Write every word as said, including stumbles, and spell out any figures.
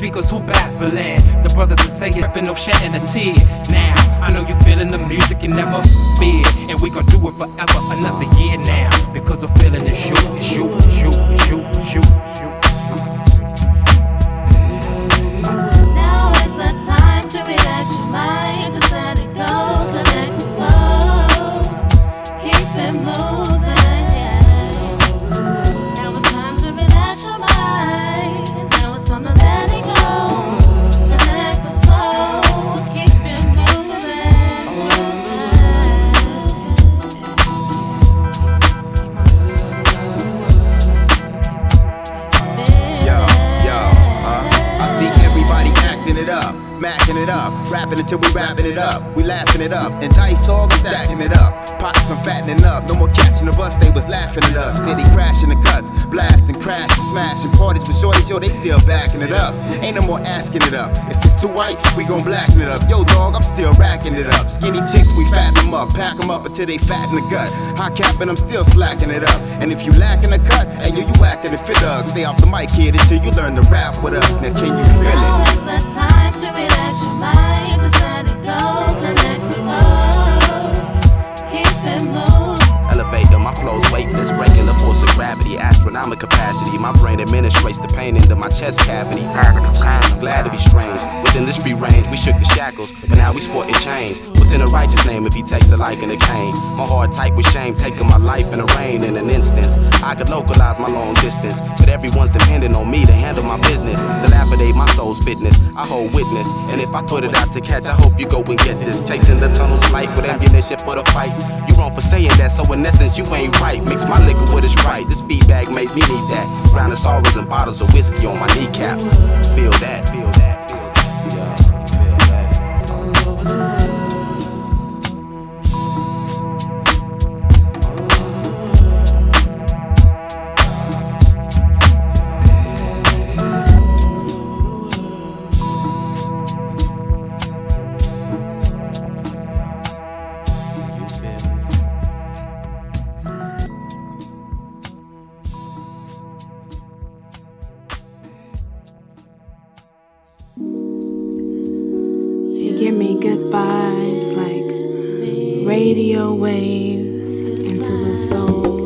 speakers who babbling. The brothers are saying, ripping, no shedding a tear. Now, I know you feeling the music and never fear. And we gon' do it forever, another year now. Because the feeling is you, it's you, it's you, it's you, it's you, it's you. Now is the time to relax your mind, just let it go, connect the flow, keep it moving, yeah. Now it's time to relax your mind, now it's time to let it go, connect the flow, keep it moving, moving. Yo, yo, uh, I see everybody acting it up, macking it up, rapping until we wrapping it up. We laughing it up, and dice dog, I'm stacking it up. Pockets, I'm fattening up, no more catching the bus, they was laughing at us. Steady crashing the cuts, blasting, crashing, smashing parties with shorties, yo, they still backing it up. Ain't no more asking it up. If it's too white, we gon' blacken it up. Yo, dog, I'm still racking it up. Skinny chicks, we fatten them up, pack them up until they fatten the gut. High capping, I'm still slacking it up. And if you lacking the cut, hey, yo, you whacking it, fit dog. Stay off the mic, kid, until you learn to rap with us. Now, can you feel it? Now is the time to relax your mind, just let it go, connect the flow, keep it moving. Elevator, my flow's weightless, breaking the force of gravity, astronomical capacity. My brain administrates the pain into my chest cavity. I'm glad to be strange. Within this free range, we shook the shackles, but now we sporting chains. What's in a righteous name if he takes a like and a cane? My heart tight with shame, taking my life in the rain in an instance. I could localize my long distance, but everyone's depending on me to handle my business. Dilapidate my soul's fitness, I hold witness. And if I put it out to catch, I hope you go and get this. Chasing the tunnel's light with ammunition for the fight. You wrong for saying that, so in essence you ain't right. Mix my liquor with a Sprite, this feedback makes me need that. Drowning sorrows and bottles of whiskey on my kneecaps. Feel that, feel that, feel that, yeah, feel that. You give me good vibes like radio waves into the soul.